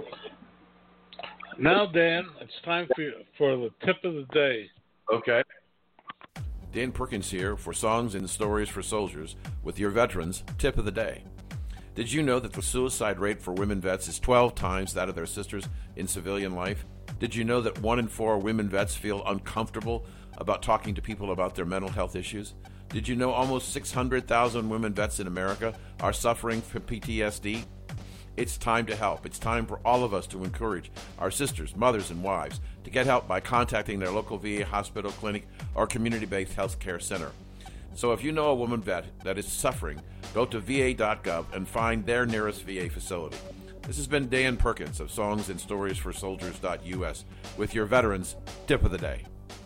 Now, Dan, it's time for the tip of the day. Okay. Dan Perkins here for Songs and Stories for Soldiers with your Veterans Tip of the Day. Did you know that the suicide rate for women vets is 12 times that of their sisters in civilian life? Did you know that 1 in 4 women vets feel uncomfortable about talking to people about their mental health issues? Did you know almost 600,000 women vets in America are suffering from PTSD? It's time to help. It's time for all of us to encourage our sisters, mothers, and wives to get help by contacting their local VA hospital, clinic, or community-based health care center. So if you know a woman vet that is suffering, go to va.gov and find their nearest VA facility. This has been Dan Perkins of Songs and Stories for Soldiers.us with your Veterans Tip of the Day.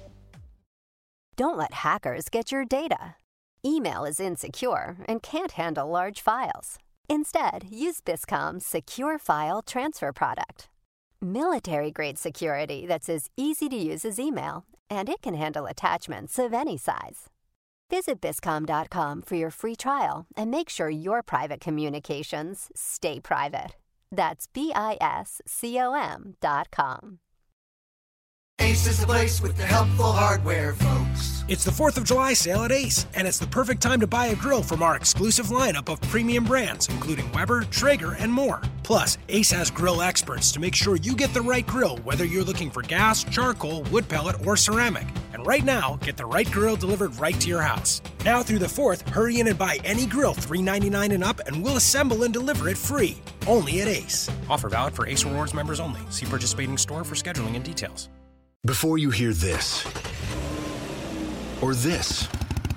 Don't let hackers get your data. Email is insecure and can't handle large files. Instead, use Biscom's Secure File Transfer product. Military-grade security that's as easy to use as email, and it can handle attachments of any size. Visit Biscom.com for your free trial and make sure your private communications stay private. That's BISCOM.com. Ace is the place with the helpful hardware, folks. It's the 4th of July sale at Ace, and it's the perfect time to buy a grill from our exclusive lineup of premium brands, including Weber, Traeger, and more. Plus, Ace has grill experts to make sure you get the right grill, whether you're looking for gas, charcoal, wood pellet, or ceramic. And right now, get the right grill delivered right to your house. Now through the 4th, hurry in and buy any grill $3.99 and up, and we'll assemble and deliver it free. Only at Ace. Offer valid for Ace Rewards members only. See participating store for scheduling and details. Before you hear this, or this,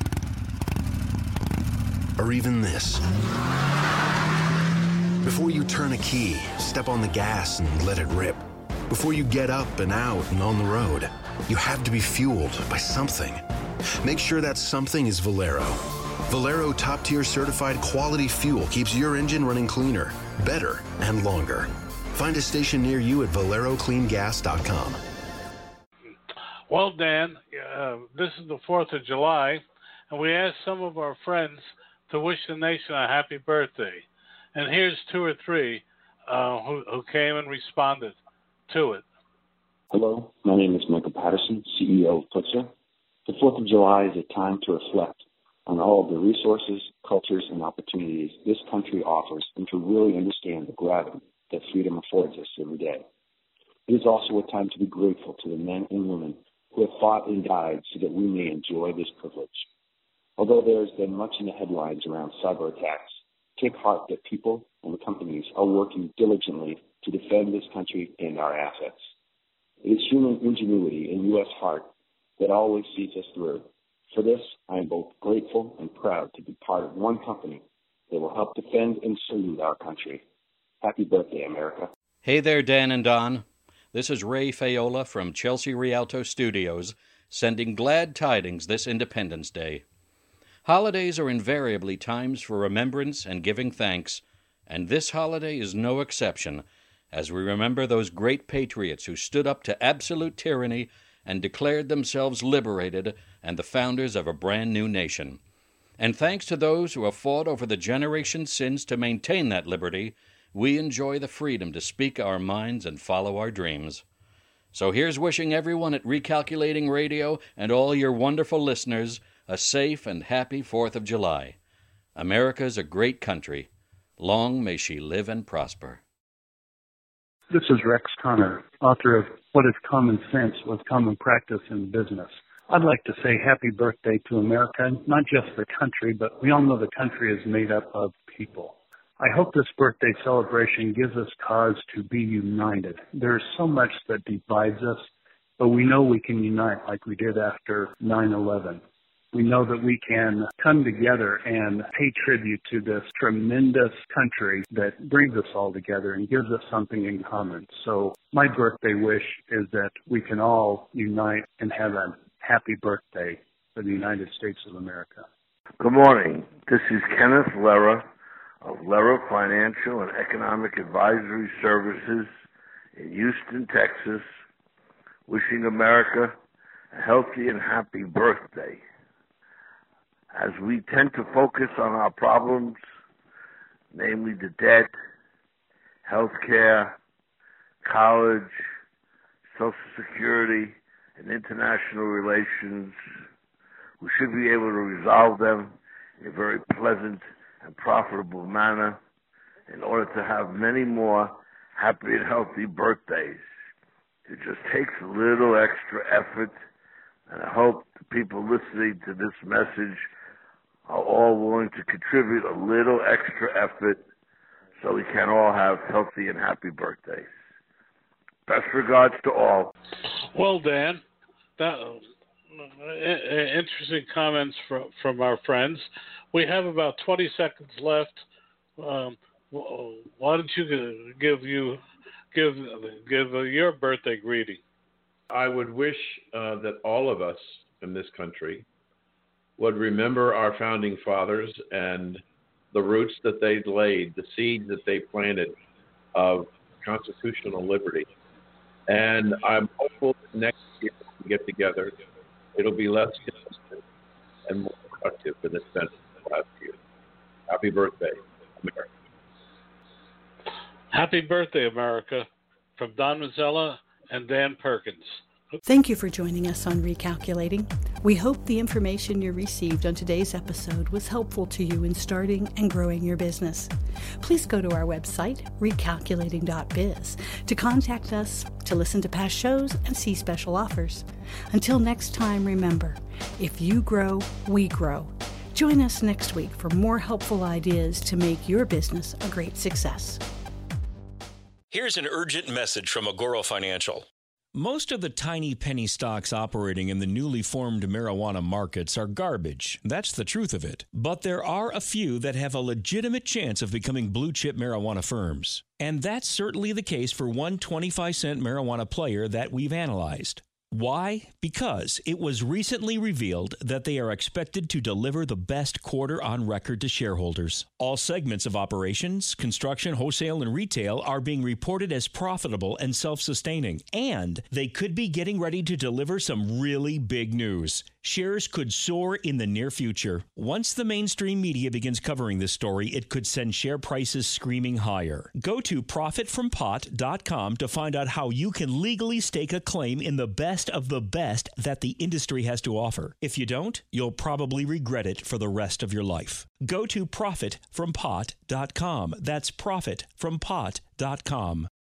or even this, before you turn a key, step on the gas and let it rip, before you get up and out and on the road, you have to be fueled by something. Make sure that something is Valero. Valero top-tier certified quality fuel keeps your engine running cleaner, better, and longer. Find a station near you at ValeroCleanGas.com. Well, Dan, this is the 4th of July, and we asked some of our friends to wish the nation a happy birthday. And here's 2 or 3 who came and responded to it. Hello, my name is Michael Patterson, CEO of Putzer. The 4th of July is a time to reflect on all of the resources, cultures, and opportunities this country offers, and to really understand the gravity that freedom affords us every day. It is also a time to be grateful to the men and women who have fought and died so that we may enjoy this privilege. Although there has been much in the headlines around cyber attacks, take heart that people and companies are working diligently to defend this country and our assets. It is human ingenuity and U.S. heart that always sees us through. For this, I am both grateful and proud to be part of one company that will help defend and salute our country. Happy birthday, America. Hey there, Dan and Don. This is Ray Fayola from Chelsea Rialto Studios, sending glad tidings this Independence Day. Holidays are invariably times for remembrance and giving thanks, and this holiday is no exception, as we remember those great patriots who stood up to absolute tyranny and declared themselves liberated and the founders of a brand new nation. And thanks to those who have fought over the generations since to maintain that liberty, we enjoy the freedom to speak our minds and follow our dreams. So here's wishing everyone at Recalculating Radio and all your wonderful listeners a safe and happy 4th of July. America's a great country. Long may she live and prosper. This is Rex Connor, author of What is Common Sense with Common Practice in Business. I'd like to say happy birthday to America, not just the country, but we all know the country is made up of people. I hope this birthday celebration gives us cause to be united. There's so much that divides us, but we know we can unite like we did after 9/11. We know that we can come together and pay tribute to this tremendous country that brings us all together and gives us something in common. So my birthday wish is that we can all unite and have a happy birthday for the United States of America. Good morning. This is Kenneth Lera of Lera Financial and Economic Advisory Services in Houston, Texas, wishing America a healthy and happy birthday. As we tend to focus on our problems, namely the debt, health care, college, Social Security, and international relations, we should be able to resolve them in a very pleasant and profitable manner in order to have many more happy and healthy birthdays. It just takes a little extra effort, and I hope the people listening to this message are all willing to contribute a little extra effort so we can all have healthy and happy birthdays. Best regards to all. Well, Dan, interesting comments from our friends. We have about 20 seconds left. Why don't you give your birthday greeting? I would wish that all of us in this country would remember our founding fathers and the roots that they laid, the seeds that they planted of constitutional liberty. And I'm hopeful that next year we get together, it'll be less consistent and more productive than it's been last year. Happy birthday, America. Happy birthday, America, from Don Mazzella and Dan Perkins. Thank you for joining us on Recalculating. We hope the information you received on today's episode was helpful to you in starting and growing your business. Please go to our website, recalculating.biz, to contact us, to listen to past shows, and see special offers. Until next time, remember, if you grow, we grow. Join us next week for more helpful ideas to make your business a great success. Here's an urgent message from Agoro Financial. Most of the tiny penny stocks operating in the newly formed marijuana markets are garbage. That's the truth of it. But there are a few that have a legitimate chance of becoming blue-chip marijuana firms. And that's certainly the case for one 25-cent marijuana player that we've analyzed. Why? Because it was recently revealed that they are expected to deliver the best quarter on record to shareholders. All segments of operations, construction, wholesale, and retail are being reported as profitable and self-sustaining, and they could be getting ready to deliver some really big news. Shares could soar in the near future. Once the mainstream media begins covering this story, it could send share prices screaming higher. Go to profitfrompot.com to find out how you can legally stake a claim in the best of the best that the industry has to offer. If you don't, you'll probably regret it for the rest of your life. Go to profitfrompot.com. That's profitfrompot.com.